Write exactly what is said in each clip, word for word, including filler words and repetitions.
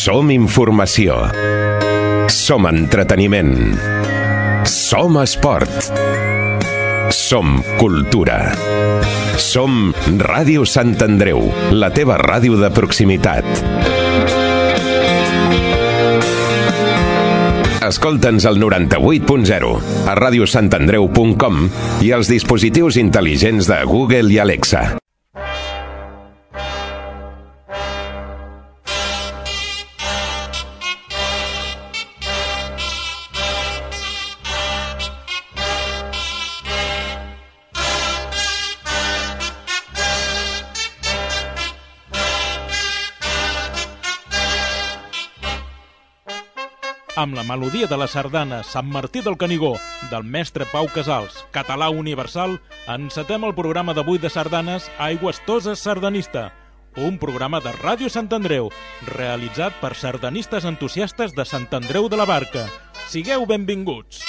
Som informació. Som entreteniment. Som esport. Som cultura. Som Ràdio Sant Andreu, la teva ràdio de proximitat. Escolta'ns al noranta-vuit punt zero, a ràdio sant andreu punt com i als dispositius intel·ligents de Google i Alexa. Amb la melodia de la sardana Sant Martí del Canigó, del mestre Pau Casals, català universal, encetem el programa d'avui de sardanes Aigües Toses Sardanista, un programa de Ràdio Sant Andreu, realitzat per sardanistes entusiastes de Sant Andreu de la Barca. Sigueu benvinguts!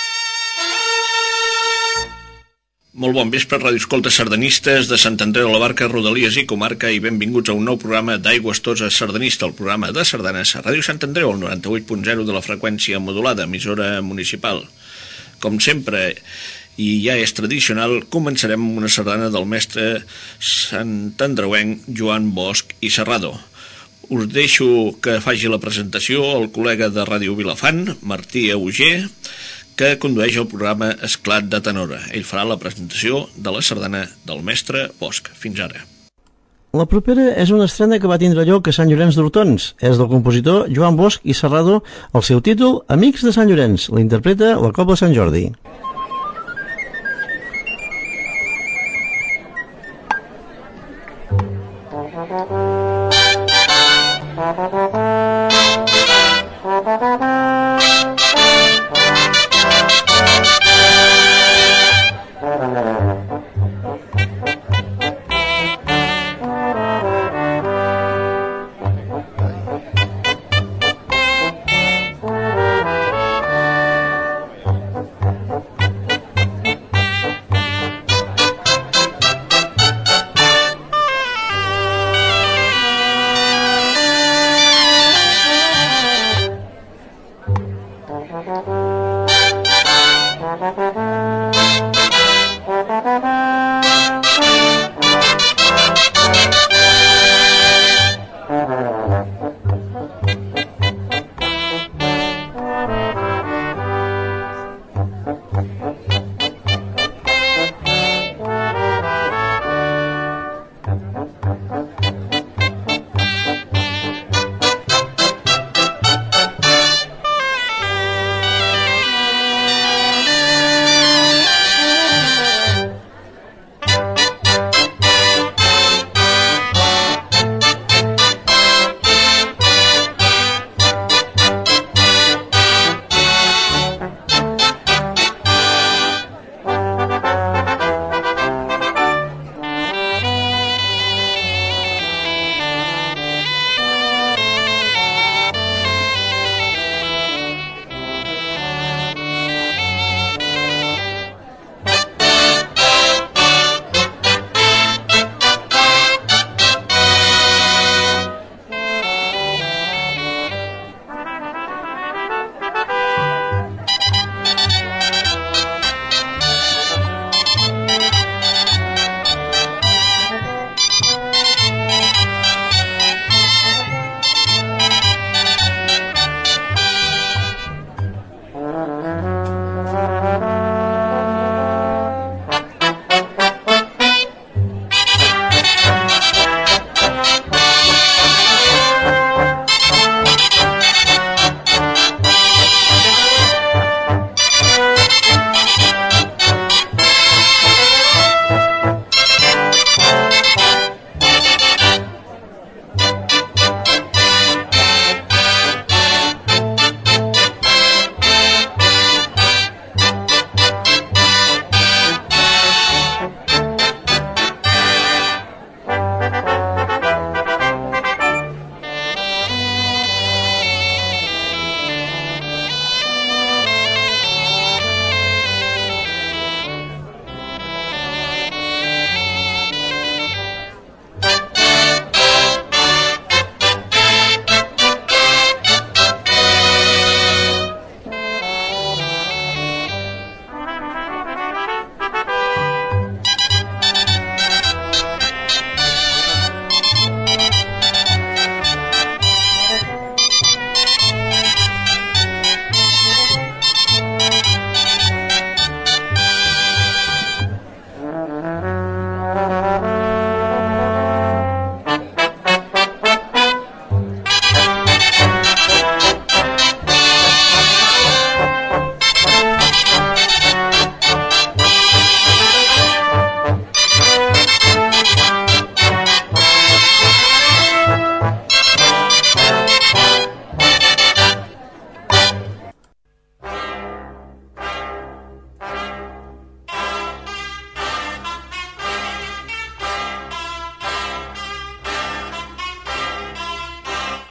Molt bon vespre, radioescoltes sardanistes de Sant Andreu de la Barca, Rodalies i Comarca, i benvinguts a un nou programa d'Aigües Toses Sardanista, el programa de sardanes a Ràdio Sant Andreu, al noranta-vuit punt zero de la freqüència modulada, emissora municipal. Com sempre, i ja és tradicional, començarem amb una sardana del mestre santandreuenc Joan Bosch i Serrado. Us deixo que faci la presentació el col·lega de Ràdio Vilafant, Martí Auger, que condueix el programa Esclat de Tenora. Ell farà la presentació de la sardana del mestre Bosch. Fins ara. La propera és una estrena que va tindre lloc a Sant Llorenç d'Hortons. És del compositor Joan Bosch i Serrado. El seu títol, Amics de Sant Llorenç. La interpreta la Cobla Sant Jordi.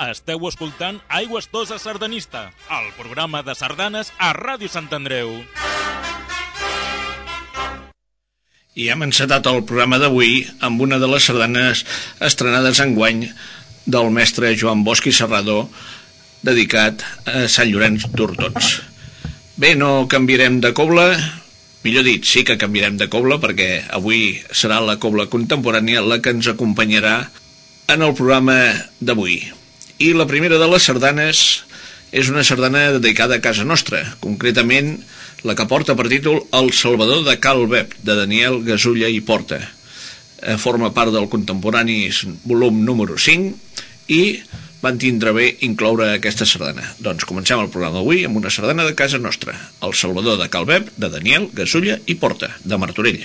Esteu escoltant Aigües Toses Sardanista, el programa de sardanes a Ràdio Sant Andreu. I hem encetat el programa d'avui amb una de les sardanes estrenades enguany del mestre Joan Bosch i Serrador, dedicat a Sant Llorenç d'Hortons. Bé, no canviarem de cobla, millor dit, sí que canviarem de cobla, perquè avui serà la cobla contemporània la que ens acompanyarà en el programa d'avui. I la primera de les sardanes és una sardana dedicada a casa nostra, concretament la que porta per títol El Salvador de Cal Beb, de Daniel Gasulla i Porta. Forma part del contemporani volum número cinc i van tindre bé incloure aquesta sardana. Doncs comencem el programa d'avui amb una sardana de casa nostra, El Salvador de Cal Beb, de Daniel Gasulla i Porta, de Martorell.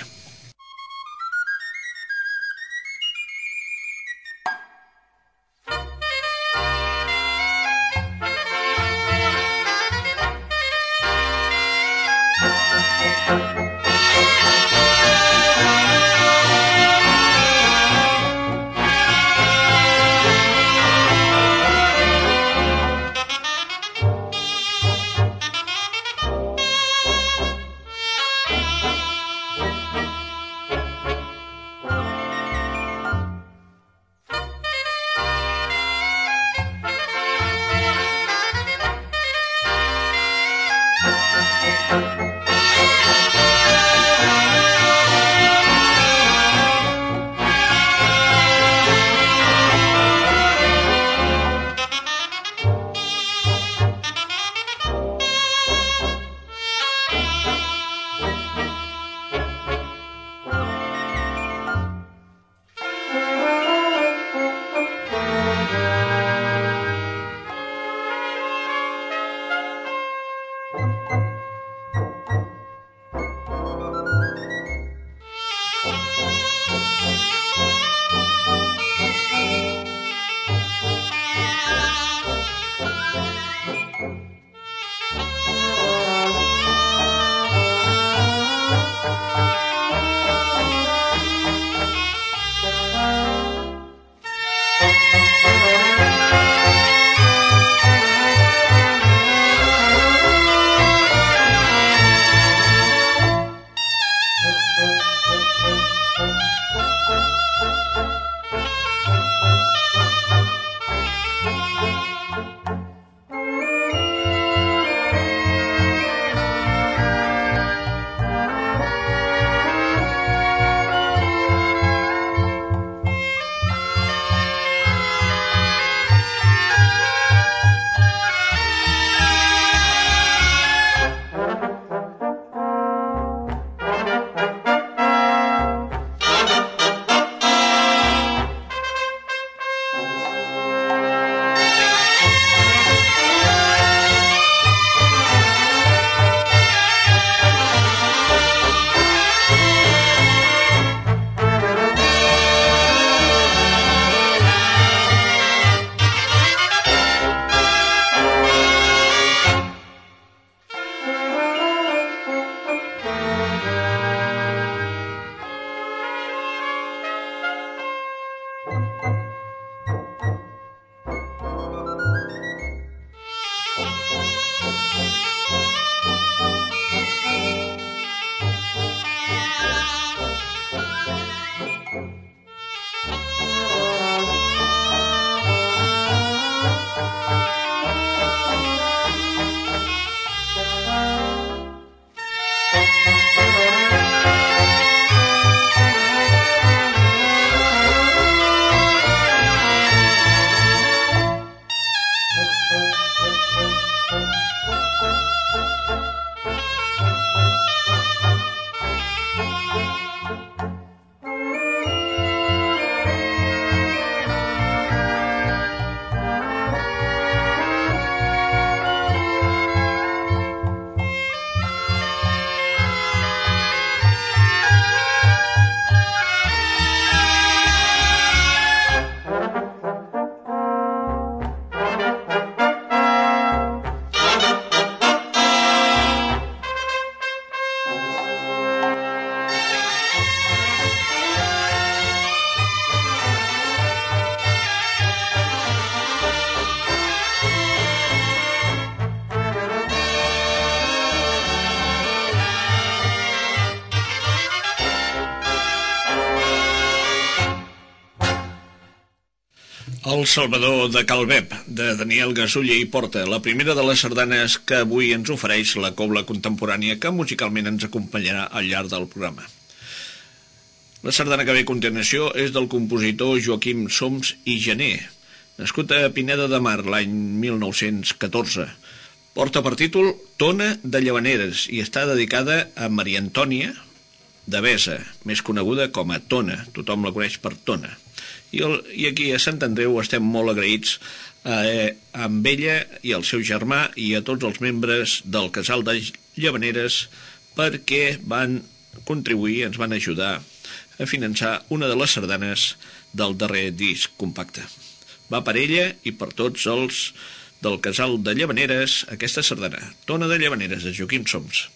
El Salvador de Calbep, de Daniel Gasulla i Porta, la primera de les sardanes que avui ens ofereix la cobla contemporània que musicalment ens acompanyarà al llarg del programa. La sardana que ve a continuació és del compositor Joaquim Soms i Gené, nascut a Pineda de Mar l'any mil nou-cents catorze. Porta per títol Tona de Llavaneres i està dedicada a Maria Antònia de Besa, més coneguda com a Tona, tothom la coneix per Tona. I, el, i aquí a Sant Andreu estem molt agraïts eh, amb ella i el seu germà i a tots els membres del Casal de Llavaneres perquè van contribuir, ens van ajudar a finançar una de les sardanes del darrer disc compacte. Va per ella i per tots els del Casal de Llavaneres aquesta sardana, Tona de Llavaneres, de Joaquim Soms.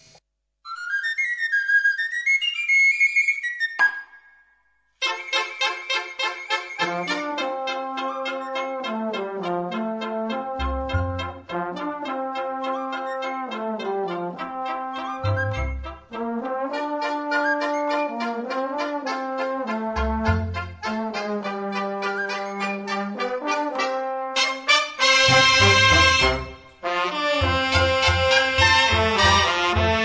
Thank you.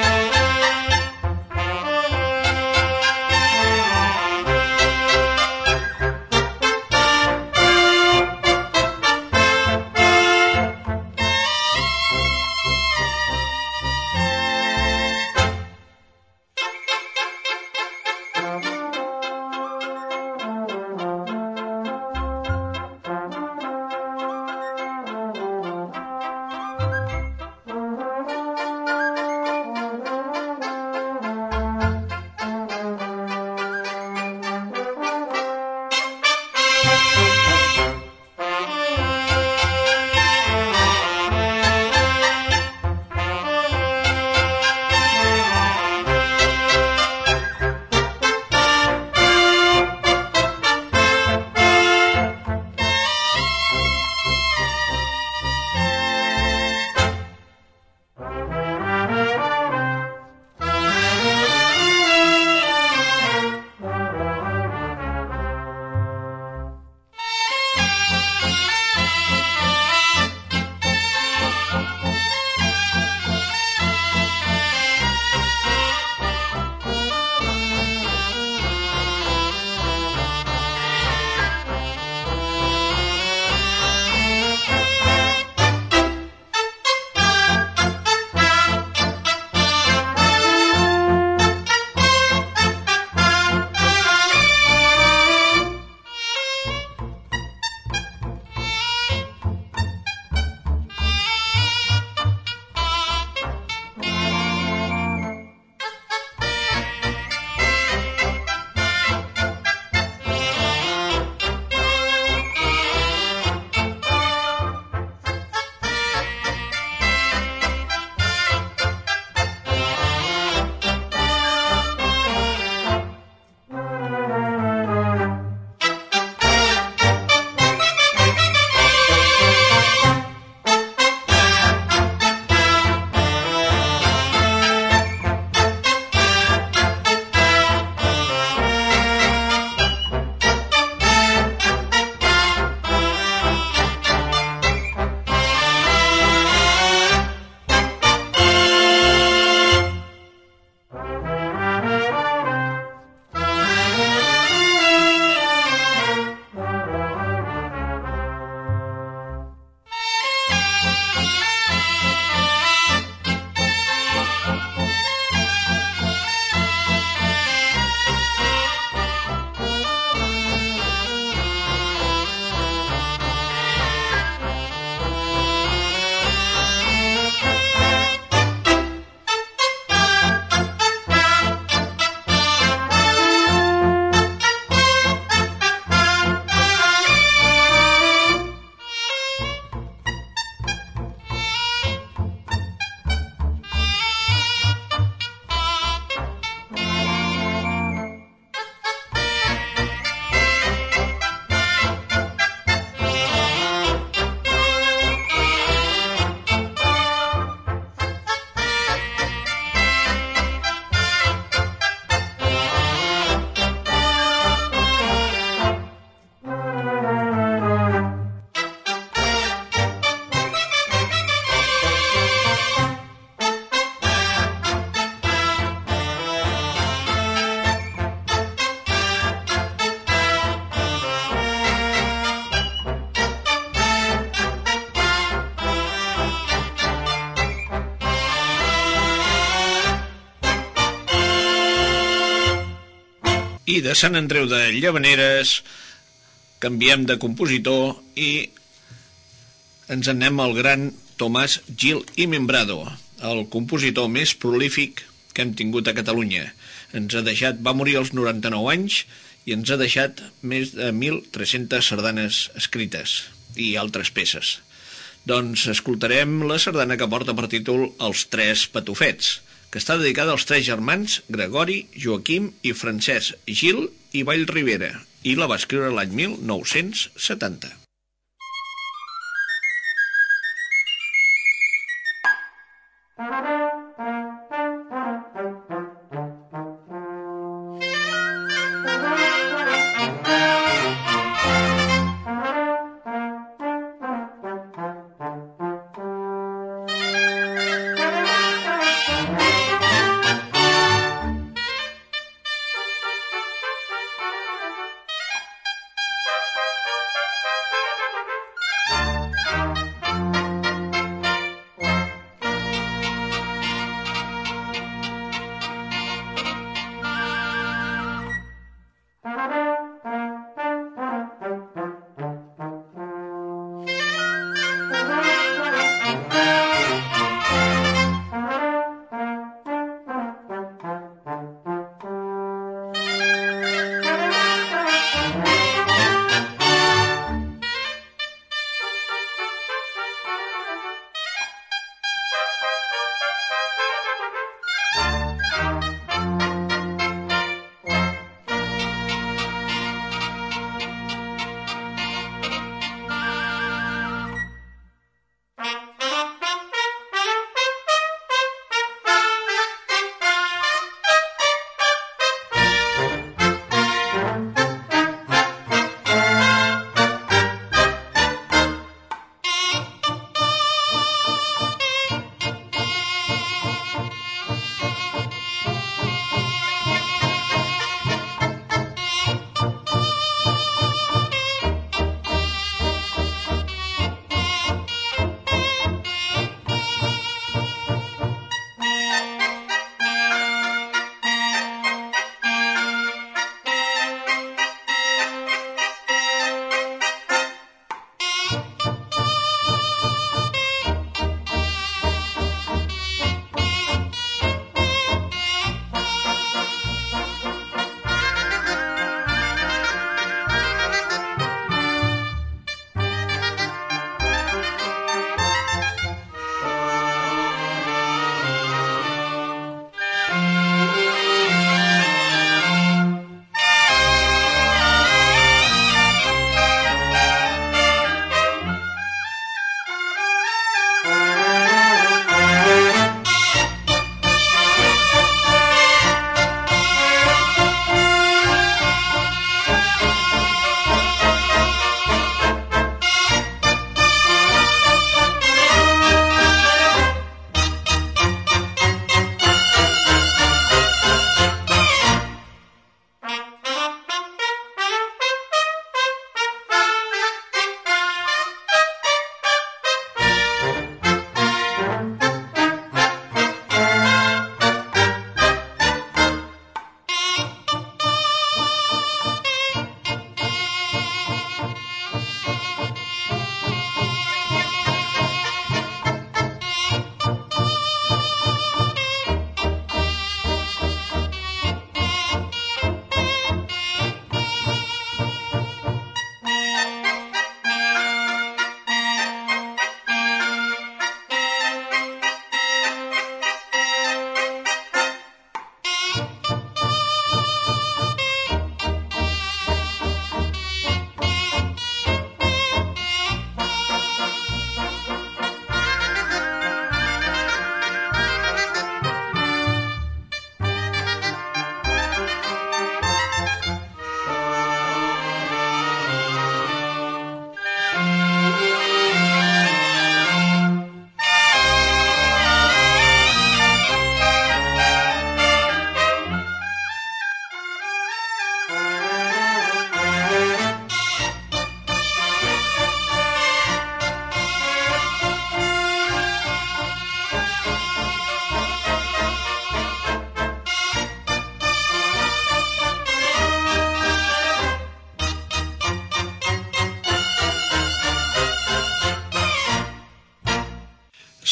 I de Sant Andreu de Llavaneres canviem de compositor i ens anem al gran Tomàs Gil i Membrado, el compositor més prolífic que hem tingut a Catalunya. Ens ha deixat, va morir als noranta-nou anys i ens ha deixat més de mil tres-centes sardanes escrites i altres peces. Doncs escoltarem la sardana que porta per títol Els Tres Patufets, que està dedicada als tres germans Gregori, Joaquim i Francesc Gil i Vallribera, i la va escriure l'any mil nou-cents setanta.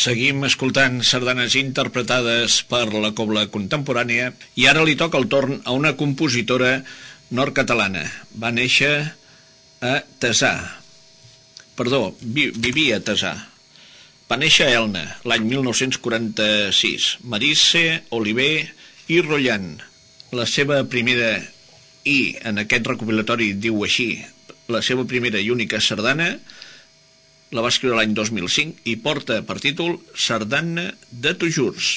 Seguim escoltant sardanes interpretades per la cobla contemporània i ara li toca el torn a una compositora nord-catalana. Va néixer a Tesà. Perdó, vi, vivia a Tesà. Va néixer a Elna l'any mil nou-cents quaranta-sis. Marise Oliver i Rollant. La seva primera, i en aquest recopilatori diu així, la seva primera i única sardana la va escriure l'any dos mil cinc i porta per títol Sardana de Tojurs.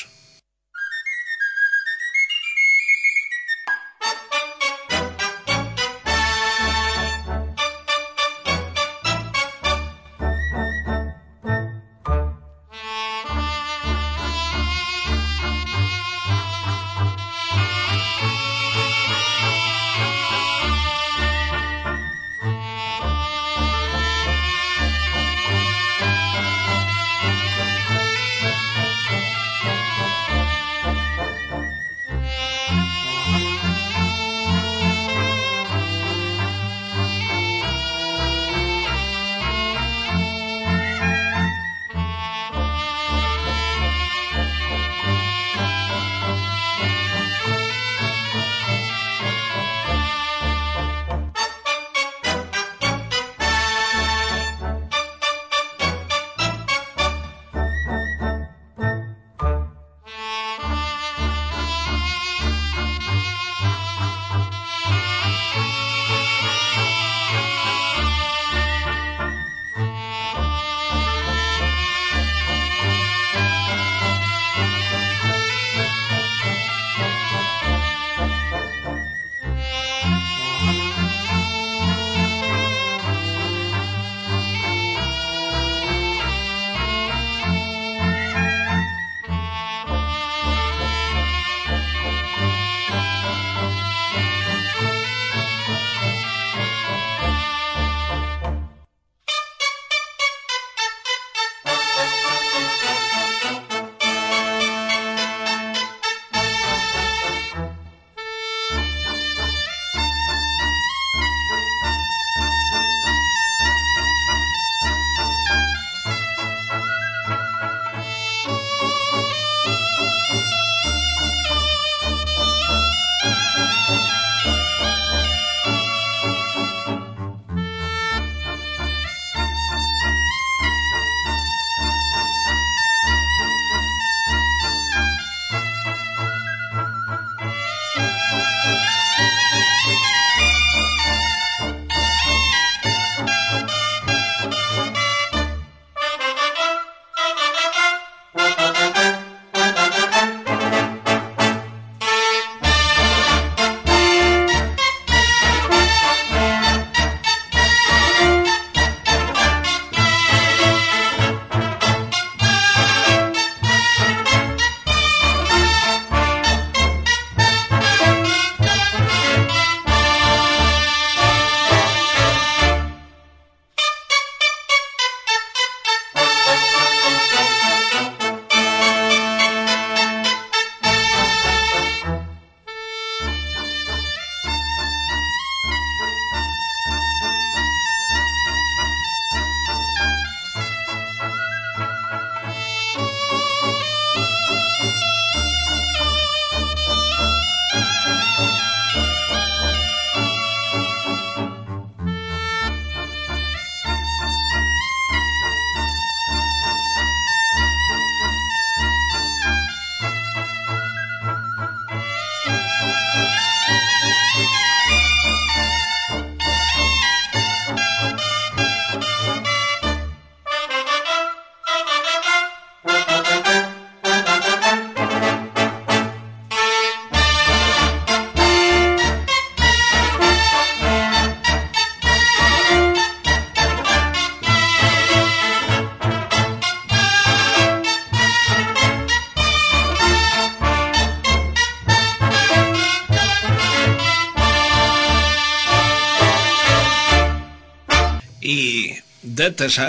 i de Tesà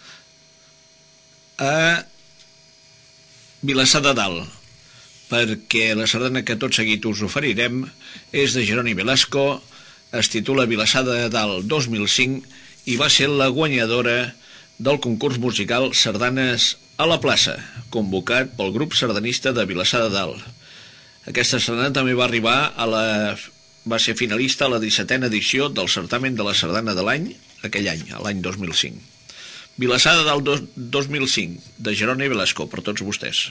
a Vilassar de Dalt, perquè la sardana que tot seguit us oferirem és de Jeroni Velasco, es titula Vilassar de Dalt dos mil cinc i va ser la guanyadora del concurs musical Sardanes a la plaça, convocat pel grup sardanista de Vilassar de Dalt. Aquesta sardana també va arribar a la... va ser finalista a la dissetena edició del certamen de la sardana de l'any, aquell any, l'any dos mil cinc. Vilassar de Dalt dos mil cinc, de Jeroni Velasco, per tots vostès.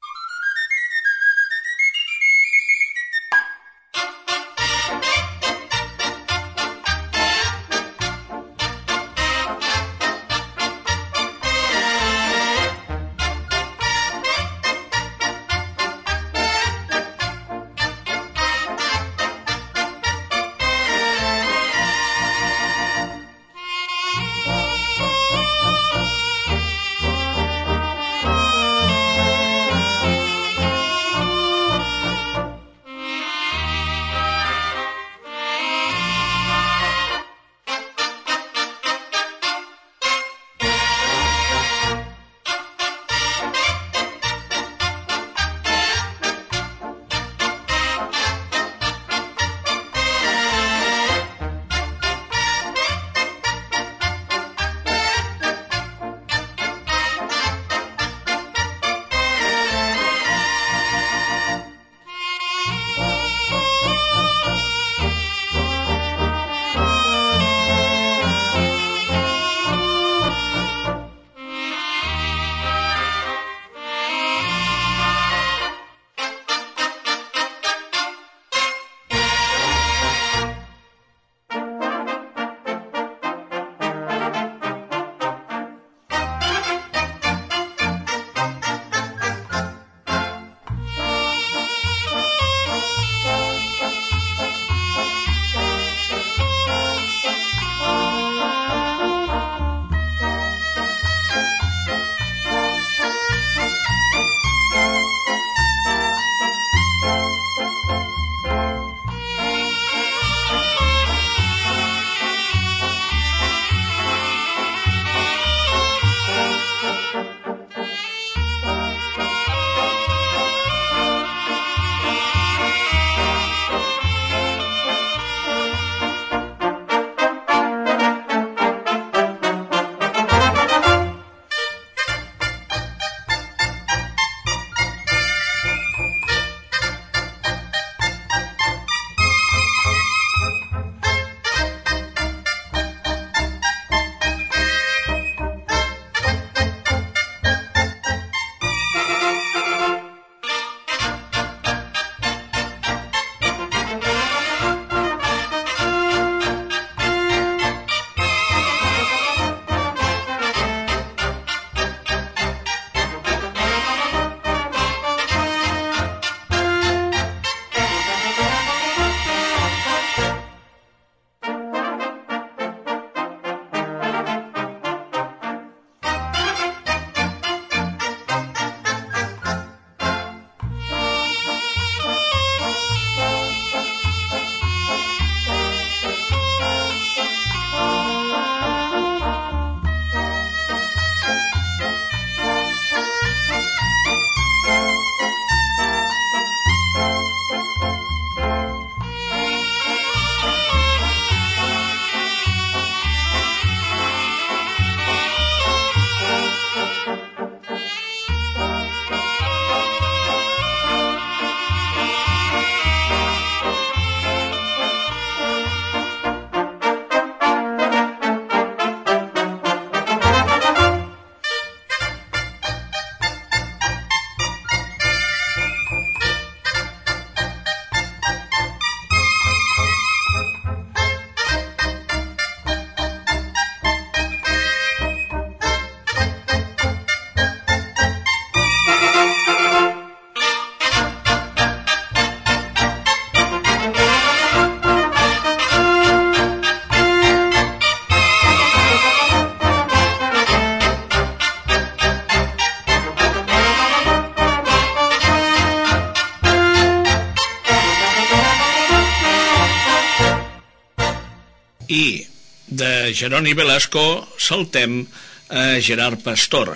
I de Jeroni Velasco saltem a Gerard Pastor,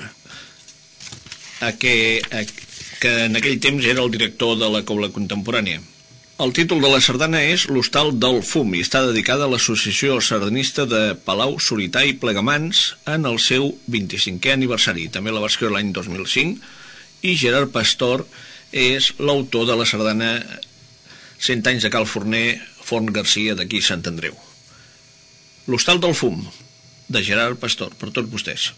a que, a, que en aquell temps era el director de la Cobla Contemporània. El títol de la sardana és L'Hostal del Fum i està dedicada a l'Associació Sardanista de Palau, Solità i Plegamans en el seu vint-i-cinquè aniversari. També la va escriure l'any dos mil cinc i Gerard Pastor és l'autor de la sardana Cent anys de Cal Forner, Font Garcia d'aquí Sant Andreu. L'Hostal del Fum, de Gerard Pastor, per tots vostès.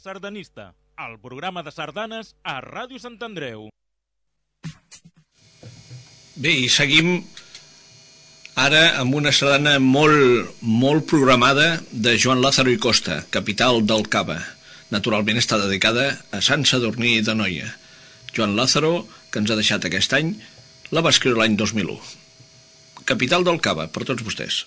Sardanista, el programa de sardanes a Ràdio Sant Andreu. Bé, i seguim ara amb una sardana molt, molt programada de Joan Lázaro i Costa, capital del Cava. Naturalment està dedicada a Sant Sadurní d'Anoia. Joan Lázaro, que ens ha deixat aquest any, la va escriure l'any dos mil u. Capital del Cava, per tots vostès.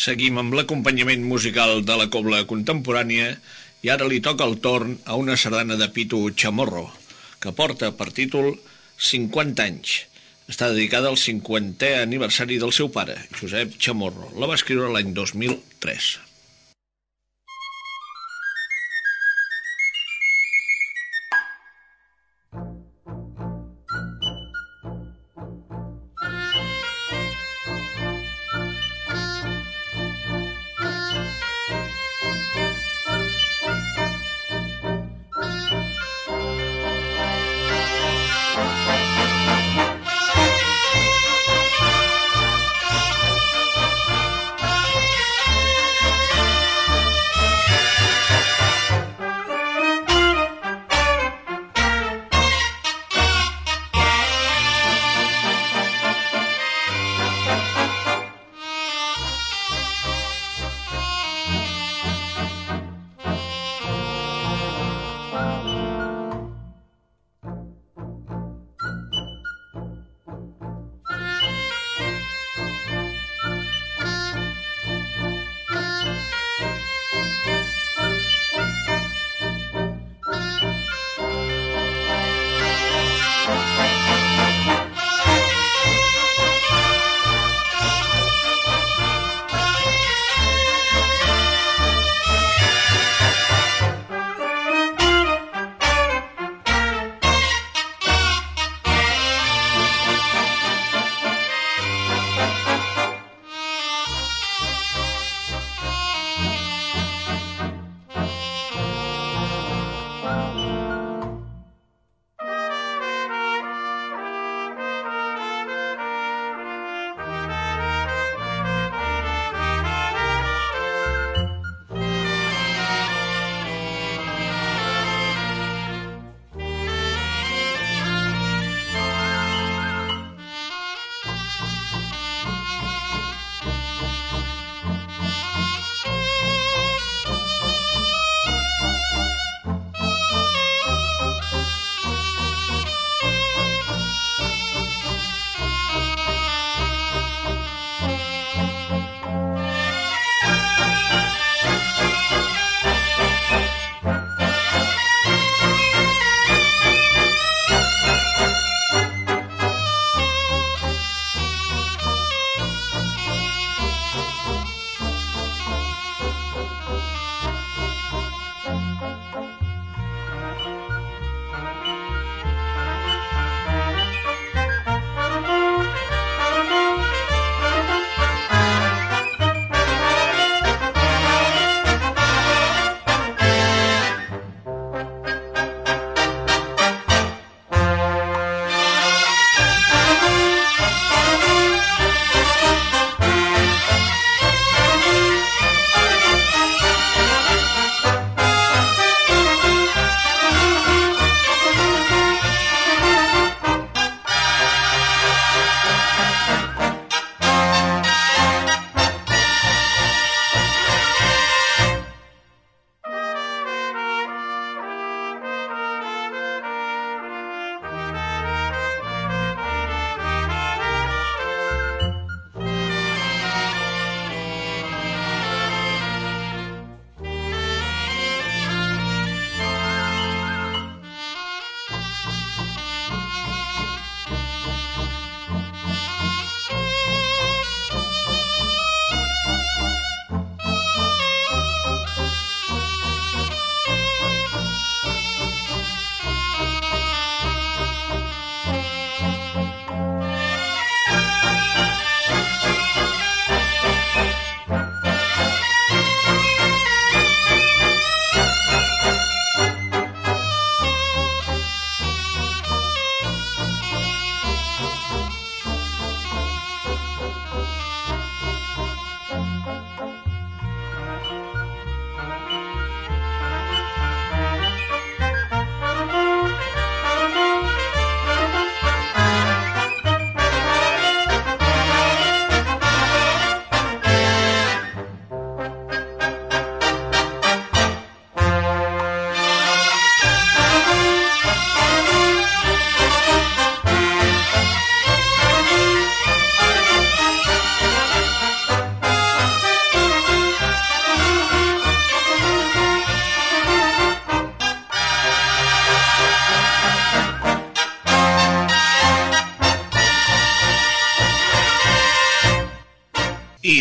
Seguim amb l'acompanyament musical de la cobla contemporània i ara li toca el torn a una sardana de Pitu Chamorro, que porta per títol cinquanta anys. Està dedicada al cinquantè aniversari del seu pare, Josep Chamorro. La va escriure l'any dos mil tres.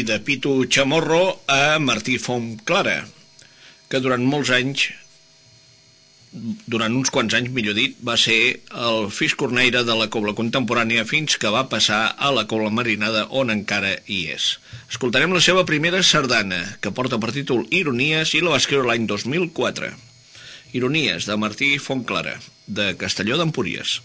de Pitu Chamorro a Martí Fontclara, que durant molts anys, durant uns quants anys, millor dit, va ser el fiscorneire de la cobla contemporània fins que va passar a la cobla marinada, on encara hi és. Escoltarem la seva primera sardana, que porta per títol Ironies, i la va escriure l'any dos mil quatre. Ironies, de Martí Fontclara, de Castelló d'Empúries.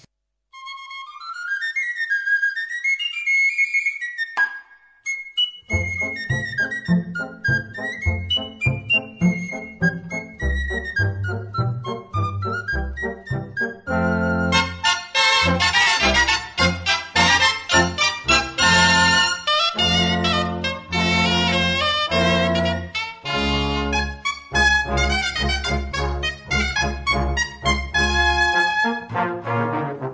Thank you.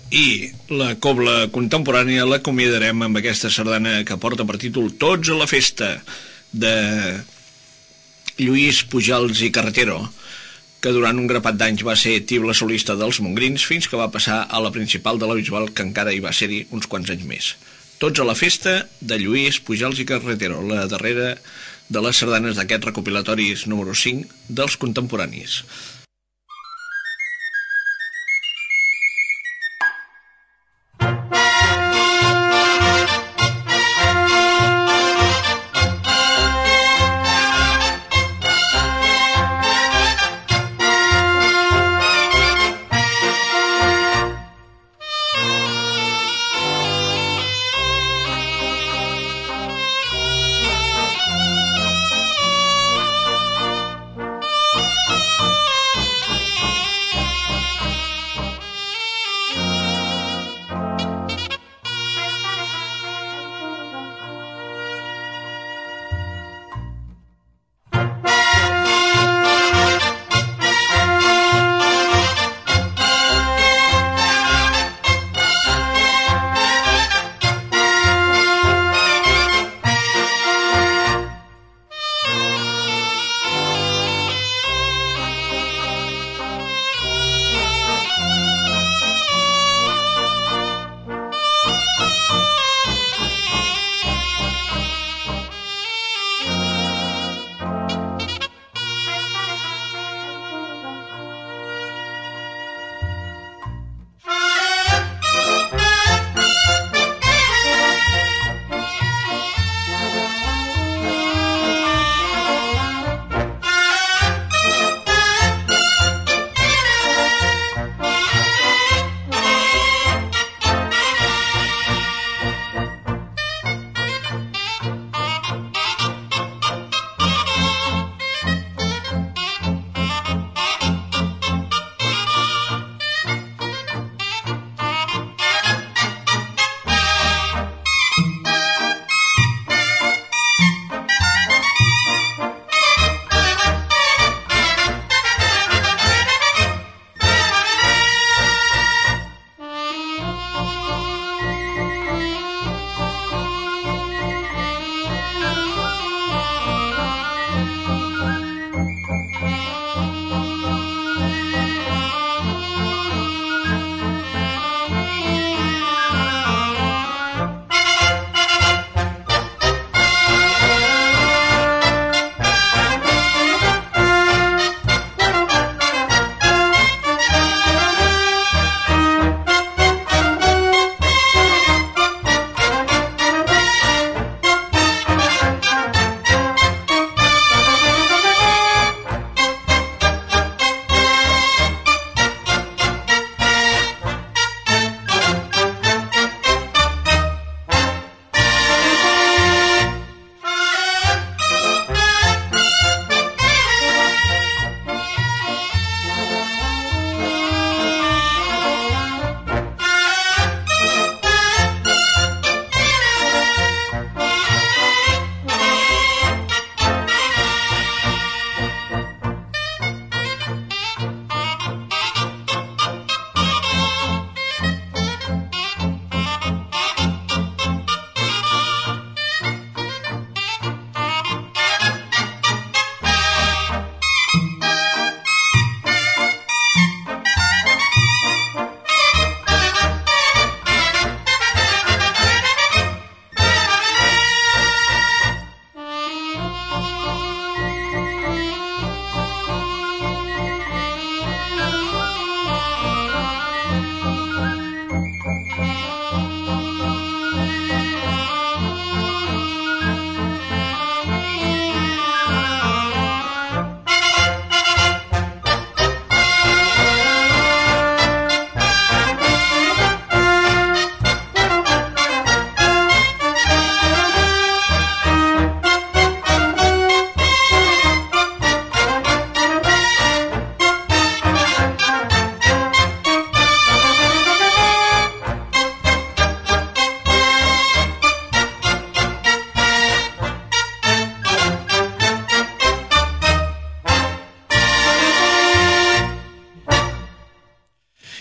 I la cobla contemporània l'acomiadarem amb aquesta sardana que porta per títol Tots a la festa, de Lluís Pujals i Carretero, que durant un grapat d'anys va ser tible solista dels Mongrins fins que va passar a la principal de la Bisbal, que encara hi va ser-hi uns quants anys més. Tots a la festa, de Lluís Pujals i Carretero, la darrera de les sardanes d'aquests recopilatoris número cinc dels contemporanis.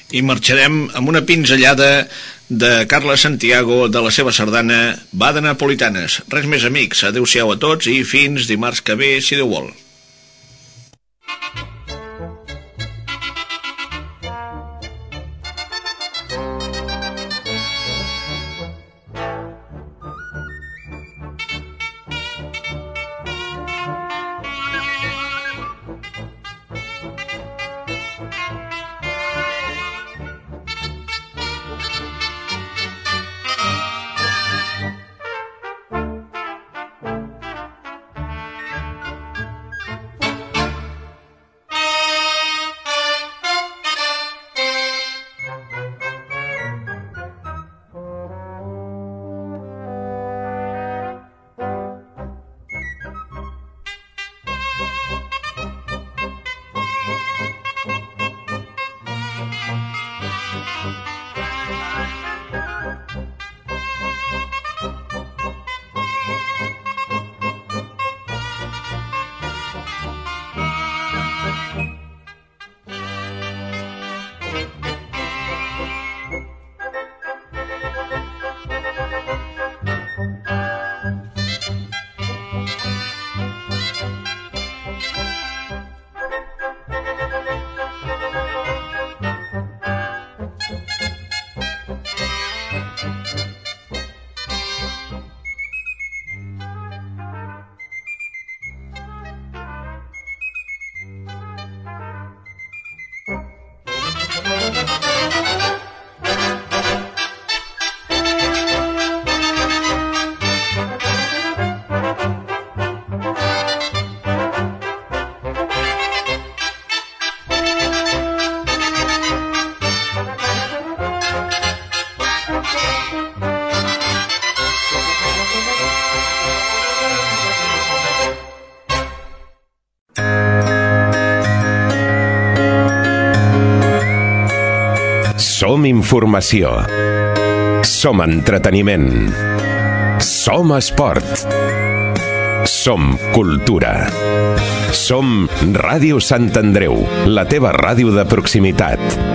I marxarem amb una pinzellada de Carles Santiago de la seva sardana Va de Napolitanes. Res més, amics, adeu-siau a tots i fins dimarts que ve, si Déu vol. Som informació. Som entreteniment. Som esport. Som cultura. Som Ràdio Sant Andreu, la teva ràdio de proximitat.